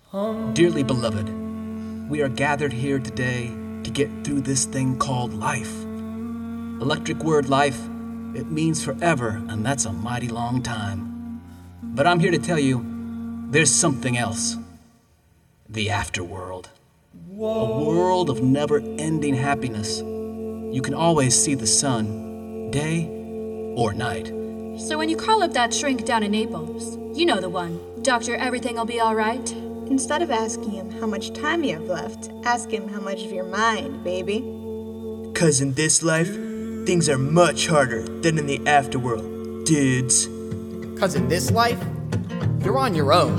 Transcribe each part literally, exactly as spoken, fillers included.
Dearly beloved, we are gathered here today to get through this thing called life. Electric word life, it means forever, and that's a mighty long time. But I'm here to tell you, there's something else. The afterworld. A world of never-ending happiness. You can always see the sun, day or night. So when you call up that shrink down in Naples, you know the one. Doctor, everything'll be all right. Instead of asking him how much time you have left, ask him how much of your mind, baby. 'Cause in this life, things are much harder than in the afterworld, dudes. 'Cause in this life, you're on your own.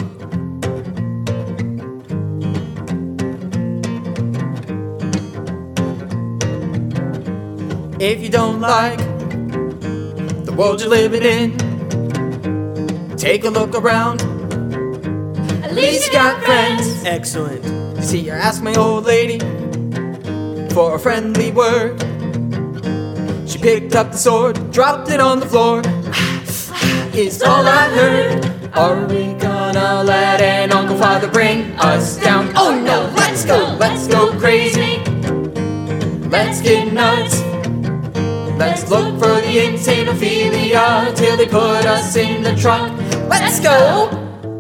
If you don't like the world you're living in, take a look around. At least you got friends. Excellent. See, I asked my old lady for a friendly word. She picked up the sword, dropped it on the floor. It's all I heard. Are we gonna let an Uncle Father bring us down? Oh no, let's go, let's go crazy. Let's get nuts. Let's look for the insane Ophelia till they put us in the trunk. Let's go!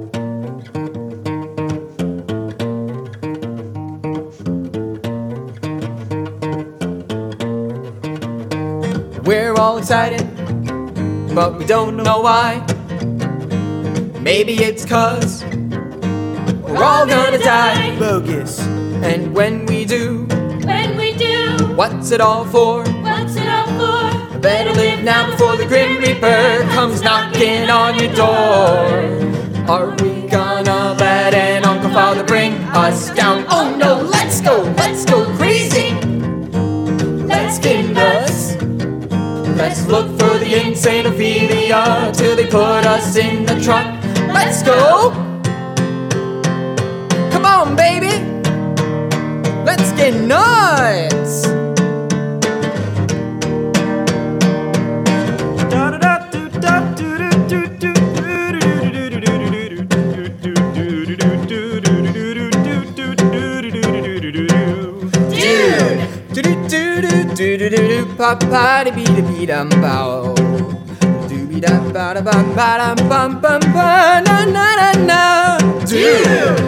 We're all excited, but we don't know why. Maybe it's 'cause we're all gonna die. Bogus. And when we do, When we do, what's it all for? what's it all for? Better live now before the Grim Reaper comes knocking on your door. Are we gonna let an Uncle Father bring us down? Oh no, let's go, let's go crazy. Let's get nuts. Let's look for the insane Ophelia till they put us in the trunk. Let's go. Come on, baby. Let's get nuts. Pop party beat a beat um bow. Doobie da ba da bum ba dum bum bum ba na na na na. Dude.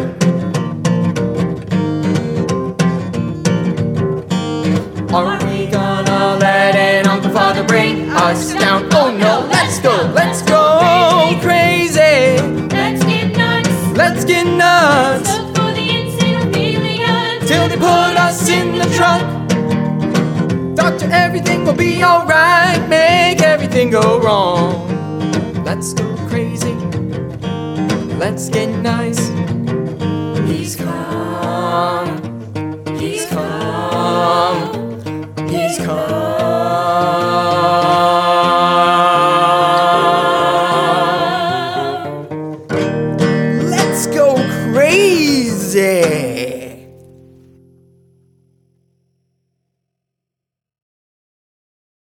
Are we gonna let an Uncle Father bring us down? Oh no, let's go, let's go crazy. Let's get nuts. Let's get nuts. Look for the insane Ophelia Till they put us in the trunk. Doctor, everything will be alright. Make everything go wrong. Let's go crazy. Let's get nice. He's come. He's come. He's come.